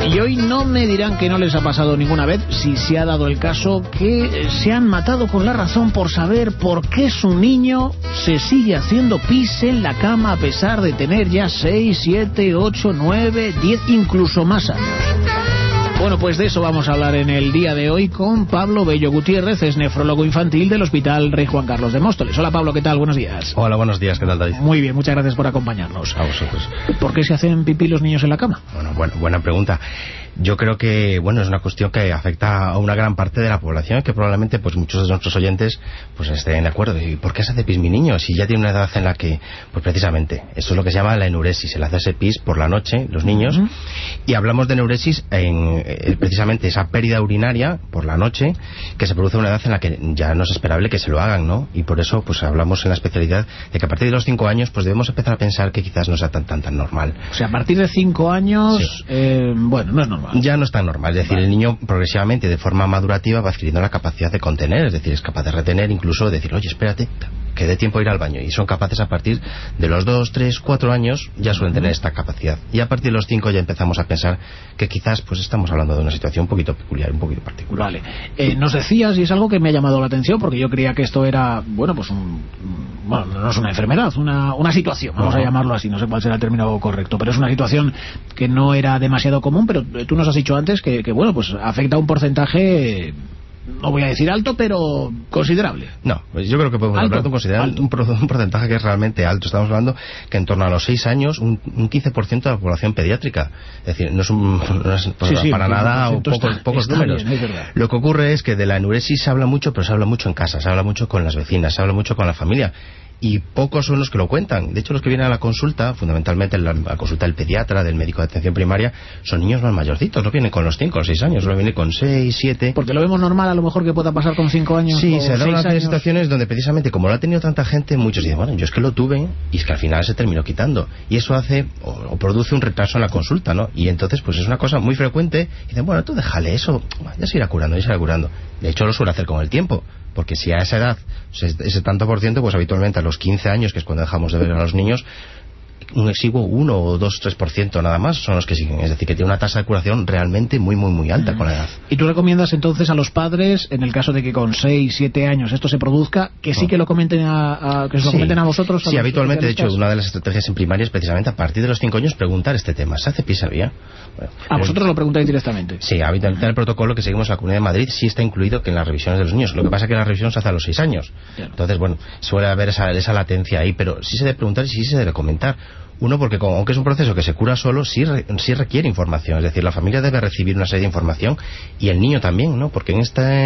Y hoy no me dirán que no les ha pasado ninguna vez, si se ha dado el caso, que se han matado con la razón por saber por qué su niño se sigue haciendo pis en la cama a pesar de tener ya 6, 7, 8, 9, 10, incluso más años. Bueno, pues de eso vamos a hablar en el día de hoy con Pablo Bello Gutiérrez, es nefrólogo infantil del Hospital Rey Juan Carlos de Móstoles. Hola Pablo, ¿qué tal? Buenos días. Hola, buenos días, ¿qué tal, David? Muy bien, muchas gracias por acompañarnos. A vosotros. ¿Por qué se hacen pipí los niños en la cama? Bueno, buena pregunta. Yo creo que, es una cuestión que afecta a una gran parte de la población, que probablemente pues muchos de nuestros oyentes pues estén de acuerdo. ¿Y por qué se hace pis mi niño? Si ya tiene una edad en la que, pues precisamente, eso es lo que se llama la enuresis, se le hace ese pis por la noche, los niños, y hablamos de enuresis en precisamente esa pérdida urinaria por la noche, que se produce a una edad en la que ya no es esperable que se lo hagan, ¿no? Y por eso, pues hablamos en la especialidad de que a partir de los 5 años, pues debemos empezar a pensar que quizás no sea tan normal. O sea, a partir de 5 años, sí. No es normal. Ya no es tan normal, es decir, el niño progresivamente, de forma madurativa, va adquiriendo la capacidad de contener, es decir, es capaz de retener, incluso decir, oye, espérate, que dé tiempo a ir al baño, y son capaces a partir de los 2, 3, 4 años, ya suelen tener esta capacidad, y a partir de los 5 ya empezamos a pensar que quizás pues estamos hablando de una situación un poquito peculiar, un poquito particular. Vale, nos decías, y es algo que me ha llamado la atención, porque yo creía que esto era, no es una enfermedad, una situación, vamos a llamarlo así, no sé cuál será el término correcto, pero es una situación que no era demasiado común, pero tú nos has dicho antes que pues afecta a un porcentaje, no voy a decir alto, pero considerable. No, pues yo creo que podemos hablar de un porcentaje que es realmente alto. Estamos hablando que en torno a los 6 años, un 15% de la población pediátrica. Es decir, no es para nada o pocos números. Bien, lo que ocurre es que de la enuresis se habla mucho, pero se habla mucho en casa, se habla mucho con las vecinas, se habla mucho con la familia. Y pocos son los que lo cuentan. De hecho, los que vienen a la consulta, fundamentalmente la consulta del pediatra, del médico de atención primaria, son niños más mayorcitos, no vienen con los 5 o 6 años, solo vienen con 6, 7... Porque lo vemos normal, a lo mejor, que pueda pasar con 5 años. Sí, se dan unas años. situaciones donde precisamente, como lo ha tenido tanta gente, muchos dicen, bueno, yo es que lo tuve, y es que al final se terminó quitando. Y eso hace, o produce un retraso en la consulta, ¿no? Y entonces, pues es una cosa muy frecuente, y dicen, bueno, tú déjale eso, ya se irá curando, De hecho, lo suele hacer con el tiempo. Porque si a esa edad, ese tanto por ciento, pues habitualmente a los 15 años, que es cuando dejamos de ver a los niños, un exiguo 1 o 2, 3% nada más son los que siguen. Es decir, que tiene una tasa de curación realmente muy alta con la edad. ¿Y tú recomiendas entonces a los padres, en el caso de que con 6, 7 años esto se produzca, que sí que lo comenten que os lo comenten a vosotros? Sí, habitualmente, de hecho, una de las estrategias en primaria es precisamente a partir de los 5 años preguntar este tema. ¿Se hace pis al día? Bueno, ¿a vosotros lo preguntáis directamente? Sí, habitualmente en el protocolo que seguimos en la Comunidad de Madrid sí está incluido que en las revisiones de los niños. Lo que pasa es que la revisión se hace a los 6 años. Claro. Entonces, suele haber esa latencia ahí, pero sí se debe preguntar y sí se debe comentar. Uno, porque aunque es un proceso que se cura solo, sí requiere información. Es decir, la familia debe recibir una serie de información y el niño también, ¿no? Porque en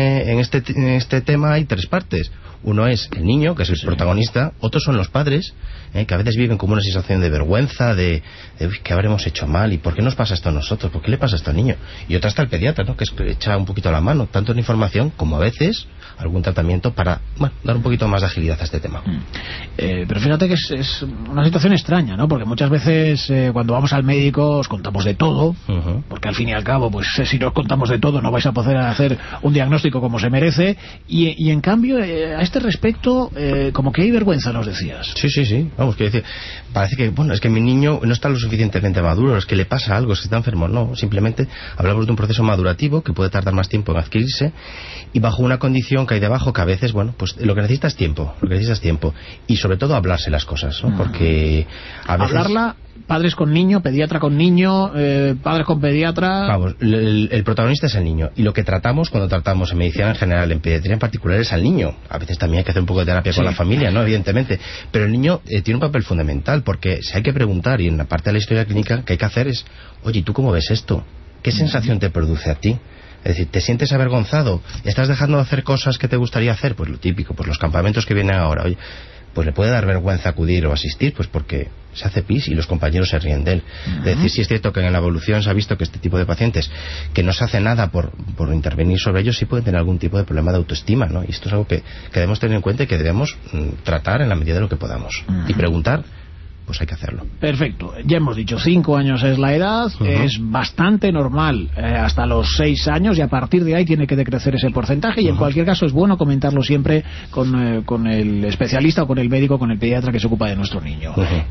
este tema hay 3 partes. Uno es el niño, que es el protagonista. Otros son los padres, que a veces viven como una sensación de vergüenza, de ¿qué habremos hecho mal? ¿Y por qué nos pasa esto a nosotros? ¿Por qué le pasa esto al niño? Y otra está el pediatra, ¿no? Que echa un poquito la mano, tanto en información como a veces algún tratamiento para dar un poquito más de agilidad a este tema. Pero fíjate que es una situación extraña, ¿no? Porque muchas veces cuando vamos al médico os contamos de todo, porque al fin y al cabo, pues si no os contamos de todo no vais a poder hacer un diagnóstico como se merece, y en cambio a este respecto como que hay vergüenza, nos decías. Sí, vamos, quiero decir, parece que, es que mi niño no está lo suficientemente maduro, es que le pasa algo, es que está enfermo. No, simplemente hablamos de un proceso madurativo que puede tardar más tiempo en adquirirse, y bajo una condición que hay debajo que a veces, pues lo que necesitas es tiempo, y sobre todo hablarse las cosas, ¿no? Porque a veces... Hablarla, padres con niño, pediatra con niño, padres con pediatra... Vamos, el protagonista es el niño, y lo que tratamos cuando tratamos en medicina en general, en pediatría en particular, es al niño. A veces también hay que hacer un poco de terapia con la familia, ¿no? Evidentemente, pero el niño tiene un papel fundamental, porque si hay que preguntar, y en la parte de la historia clínica que hay que hacer es, oye, ¿tú cómo ves esto? ¿Qué sensación te produce a ti? Es decir, ¿te sientes avergonzado? ¿Estás dejando de hacer cosas que te gustaría hacer? Pues lo típico, pues los campamentos que vienen ahora, oye, pues le puede dar vergüenza acudir o asistir, pues porque se hace pis y los compañeros se ríen de él. Es decir, sí es cierto que en la evolución se ha visto que este tipo de pacientes que no se hace nada por intervenir sobre ellos sí pueden tener algún tipo de problema de autoestima, ¿no? Y esto es algo que debemos tener en cuenta y que debemos tratar en la medida de lo que podamos. Y preguntar, pues hay que hacerlo. Perfecto. Ya hemos dicho, 5 años es la edad, es bastante normal hasta los 6 años, y a partir de ahí tiene que decrecer ese porcentaje, y en cualquier caso es bueno comentarlo siempre con el especialista o con el médico, con el pediatra que se ocupa de nuestro niño.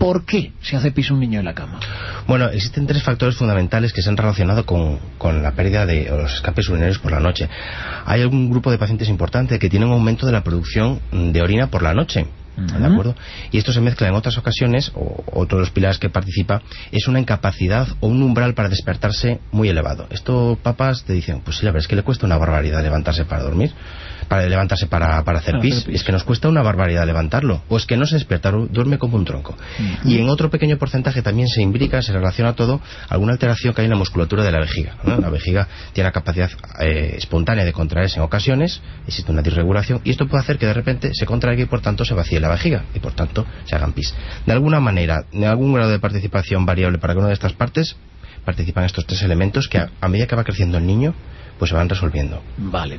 ¿Por qué se hace pis un niño en la cama? Bueno, existen 3 factores fundamentales que se han relacionado con la pérdida de los escapes urinarios por la noche. Hay algún grupo de pacientes importante que tienen un aumento de la producción de orina por la noche. ¿De acuerdo? Y esto se mezcla en otras ocasiones, o otro de los pilares que participa, es una incapacidad o un umbral para despertarse muy elevado. Esto, papás te dicen, pues sí, la verdad es que le cuesta una barbaridad levantarse para dormir, para levantarse para hacer pis. Es que nos cuesta una barbaridad levantarlo, o es que no se despierta, duerme como un tronco. Y en otro pequeño porcentaje también se imbrica, se relaciona todo, alguna alteración que hay en la musculatura de la vejiga, ¿no? La vejiga tiene la capacidad espontánea de contraerse en ocasiones, existe una disregulación, y esto puede hacer que de repente se contraiga y por tanto se vacíe la vejiga y por tanto se hagan pis. De alguna manera, de algún grado de participación variable para cada una de estas partes, participan estos 3 elementos que a medida que va creciendo el niño, pues se van resolviendo. Vale.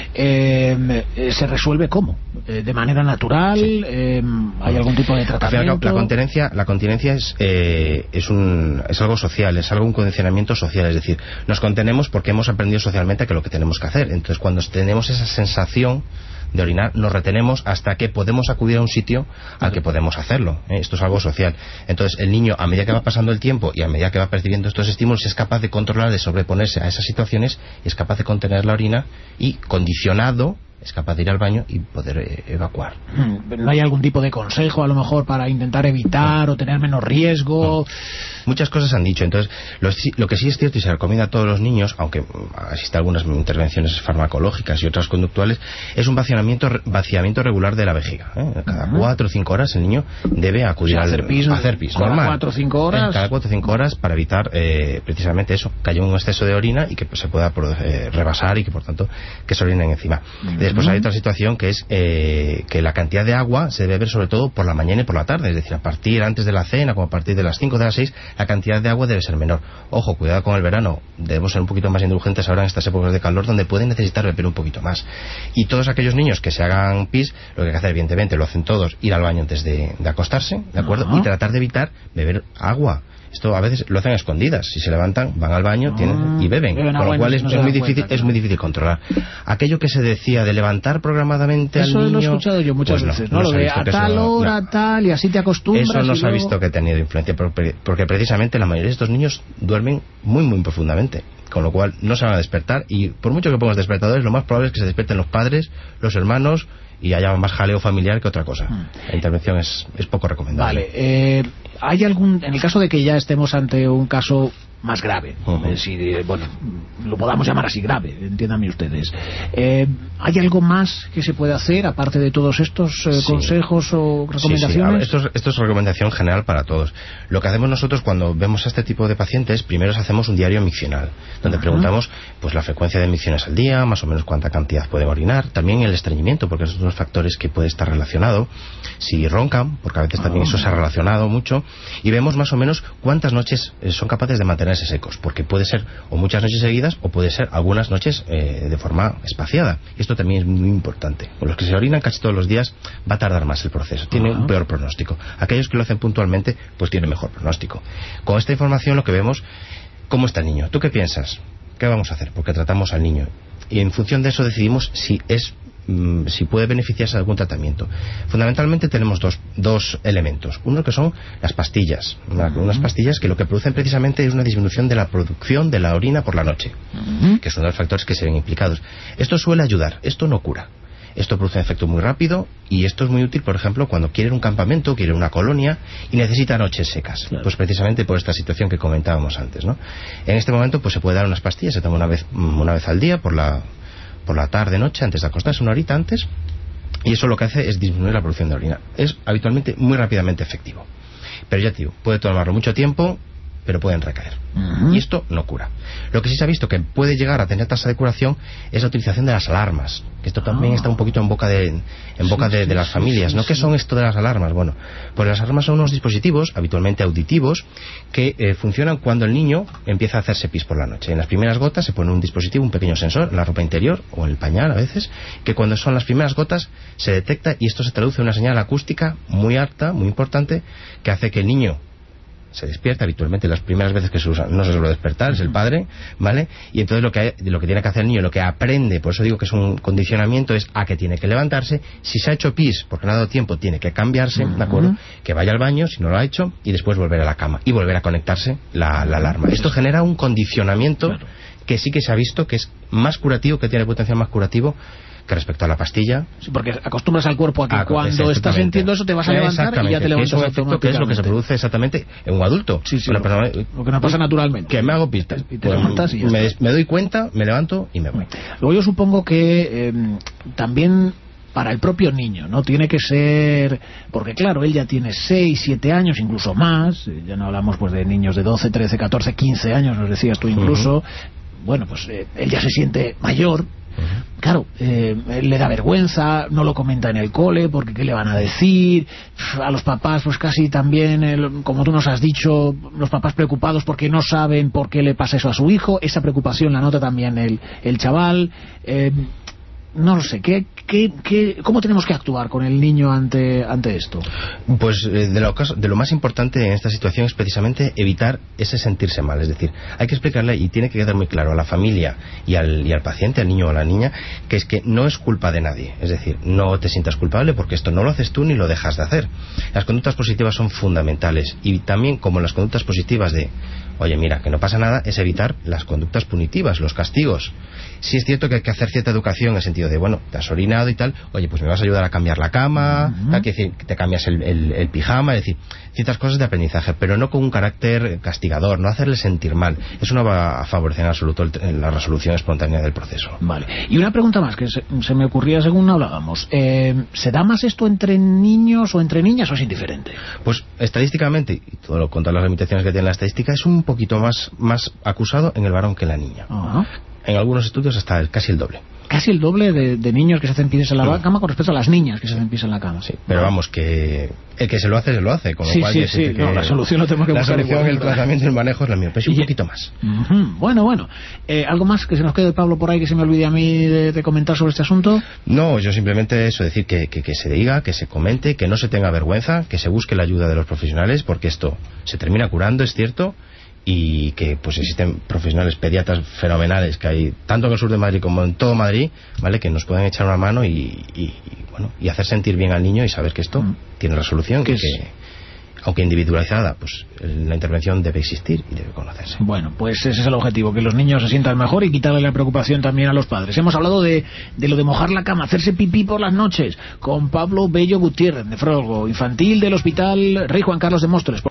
¿Se resuelve cómo? ¿De manera natural? Sí. ¿Hay algún tipo de tratamiento? La continencia es algo social, es algo un condicionamiento social, es decir, nos contenemos porque hemos aprendido socialmente que lo que tenemos que hacer. Entonces, cuando tenemos esa sensación de orinar, nos retenemos hasta que podemos acudir a un sitio al que podemos hacerlo. Esto es algo social. Entonces el niño, a medida que va pasando el tiempo y a medida que va percibiendo estos estímulos, es capaz de controlar, de sobreponerse a esas situaciones, y es capaz de contener la orina y, condicionado, es capaz de ir al baño y poder evacuar. ¿No hay algún tipo de consejo a lo mejor para intentar evitar o tener menos riesgo? Muchas cosas han dicho. Entonces, lo que sí es cierto y se recomienda a todos los niños, aunque existen algunas intervenciones farmacológicas y otras conductuales, es un vaciamiento regular de la vejiga. Cada 4 o 5 horas el niño debe acudir a hacer pis normal. ¿Cada 4 o 5 horas? Cada 4 o 5 horas, para evitar precisamente eso, que haya un exceso de orina y que se pueda rebasar y que por tanto que se orinen encima. Después hay otra situación que es que la cantidad de agua se debe beber sobre todo por la mañana y por la tarde, es decir, a partir antes de la cena, como a partir de las 5 de las 6, la cantidad de agua debe ser menor. Ojo, cuidado con el verano, debemos ser un poquito más indulgentes ahora en estas épocas de calor donde pueden necesitar beber un poquito más. Y todos aquellos niños que se hagan pis, lo que hay que hacer, evidentemente, lo hacen todos, ir al baño antes de acostarse, ¿de acuerdo? Y tratar de evitar beber agua. Esto a veces lo hacen a escondidas. Si se levantan, van al baño y beben. Con lo cual es muy difícil controlar. Aquello que se decía de levantar programadamente al niño... Eso lo he escuchado yo muchas veces, ¿no? Lo de a tal hora, tal, y así te acostumbras. Eso no se ha visto que ha tenido influencia, porque precisamente la mayoría de estos niños duermen muy, muy profundamente. Con lo cual no se van a despertar, y por mucho que pongas despertadores, lo más probable es que se despierten los padres, los hermanos, y haya más jaleo familiar que otra cosa. La intervención es poco recomendable. Vale. ¿Hay algún, en el caso de que ya estemos ante un caso más grave, bueno, lo podamos llamar así, grave, entiéndanme ustedes, ¿hay algo más que se puede hacer aparte de todos estos consejos o recomendaciones? Sí. Esto es recomendación general para todos. Lo que hacemos nosotros cuando vemos a este tipo de pacientes, primero hacemos un diario miccional, donde preguntamos pues la frecuencia de micciones al día, más o menos cuánta cantidad pueden orinar, también el estreñimiento, porque esos son los factores que puede estar relacionado, si roncan, porque a veces también eso se ha relacionado mucho, y vemos más o menos cuántas noches son capaces de mantenerse secos, porque puede ser o muchas noches seguidas o puede ser algunas noches de forma espaciada. Esto también es muy importante. Con los que se orinan casi todos los días va a tardar más el proceso, tiene un peor pronóstico. Aquellos que lo hacen puntualmente pues tienen mejor pronóstico. Con esta información lo que vemos, ¿cómo está el niño? ¿Tú qué piensas? ¿Qué vamos a hacer? Porque tratamos al niño y en función de eso decidimos si puede beneficiarse de algún tratamiento. Fundamentalmente tenemos dos elementos. Uno que son las pastillas, unas pastillas que lo que producen precisamente es una disminución de la producción de la orina por la noche, que es uno de los factores que se ven implicados. Esto suele ayudar, esto no cura. Esto produce un efecto muy rápido y esto es muy útil, por ejemplo, cuando quieren un campamento, quieren una colonia y necesitan noches secas. Claro. Pues precisamente por esta situación que comentábamos antes, ¿no? En este momento pues se puede dar unas pastillas, se toma una vez al día por la tarde, noche, antes de acostarse, una horita antes, y eso lo que hace es disminuir la producción de orina. Es habitualmente muy rápidamente efectivo. Pero ya te digo, puede tomarlo mucho tiempo, pero pueden recaer. Y esto no cura. Lo que sí se ha visto que puede llegar a tener tasa de curación es la utilización de las alarmas, que esto también está un poquito en boca de las familias, ¿no? ¿Qué son esto de las alarmas? Bueno, pues las alarmas son unos dispositivos habitualmente auditivos que funcionan cuando el niño empieza a hacerse pis por la noche. En las primeras gotas se pone un dispositivo, un pequeño sensor en la ropa interior o en el pañal a veces, que cuando son las primeras gotas se detecta y esto se traduce en una señal acústica muy alta, muy importante, que hace que el niño se despierta habitualmente, las primeras veces que se usa no se suele despertar, es el padre, ¿vale? Y entonces lo que tiene que hacer el niño, lo que aprende, por eso digo que es un condicionamiento, es a que tiene que levantarse, si se ha hecho pis porque no ha dado tiempo, tiene que cambiarse, ¿de acuerdo? Que vaya al baño, si no lo ha hecho, y después volver a la cama, y volver a conectarse la alarma. Esto genera un condicionamiento que sí que se ha visto que es más curativo, que tiene potencial más curativo que respecto a la pastilla. Sí, porque acostumbras al cuerpo a que cuando estás sintiendo eso te vas a levantar y ya te levantas automáticamente. Que es lo que se produce exactamente en un adulto. Sí, lo que no pasa naturalmente. Que me hago pistas. Y te levantas y ya me doy cuenta, me levanto y me voy. Luego yo supongo que también para el propio niño, ¿no? Tiene que ser... Porque claro, él ya tiene 6, 7 años, incluso más. Ya no hablamos pues de niños de 12, 13, 14, 15 años, nos decías tú incluso. Bueno, pues él ya se siente mayor. Claro, le da vergüenza, no lo comenta en el cole porque qué le van a decir. A los papás pues casi también, como tú nos has dicho, los papás preocupados porque no saben por qué le pasa eso a su hijo. Esa preocupación la nota también el chaval. No lo sé, ¿cómo tenemos que actuar con el niño ante esto? Pues de lo más importante en esta situación es precisamente evitar ese sentirse mal. Es decir, hay que explicarle, y tiene que quedar muy claro a la familia y al paciente, al niño o a la niña, que es que no es culpa de nadie. Es decir, no te sientas culpable porque esto no lo haces tú ni lo dejas de hacer. Las conductas positivas son fundamentales, y también como las conductas positivas de oye, mira, que no pasa nada, es evitar las conductas punitivas, los castigos. Sí es cierto que hay que hacer cierta educación en el sentido de, bueno, te has orinado y tal, oye, pues me vas a ayudar a cambiar la cama, hay que decir, te cambias el pijama, es decir, ciertas cosas de aprendizaje, pero no con un carácter castigador, no hacerle sentir mal. Eso no va a favorecer en absoluto la resolución espontánea del proceso. Vale. Y una pregunta más que se me ocurría según hablábamos. ¿Se da más esto entre niños o entre niñas o es indiferente? Pues estadísticamente, y todo con todas las limitaciones que tiene la estadística, es un poquito más acusado en el varón que en la niña. En algunos estudios hasta casi el doble. Casi el doble de niños que se hacen pis en la cama con respecto a las niñas que se hacen pis en la cama. Sí, pero vamos, que el que se lo hace, con lo cual... Sí, no, la solución lo tenemos que buscar. La solución, el tratamiento y el manejo es la misma, pero un poquito más. Bueno. ¿Algo más que se nos quede, Pablo, por ahí que se me olvide a mí de comentar sobre este asunto? No, yo simplemente eso, decir que se diga, que se comente, que no se tenga vergüenza, que se busque la ayuda de los profesionales, porque esto se termina curando, es cierto, y que pues existen profesionales pediatras fenomenales que hay tanto en el sur de Madrid como en todo Madrid, ¿vale? Que nos pueden echar una mano y hacer sentir bien al niño y saber que esto tiene resolución, que aunque individualizada, pues la intervención debe existir y debe conocerse. Bueno, pues ese es el objetivo, que los niños se sientan mejor y quitarle la preocupación también a los padres. Hemos hablado de lo de mojar la cama, hacerse pipí por las noches, con Pablo Bello Gutiérrez, nefrólogo infantil del Hospital Rey Juan Carlos de Móstoles.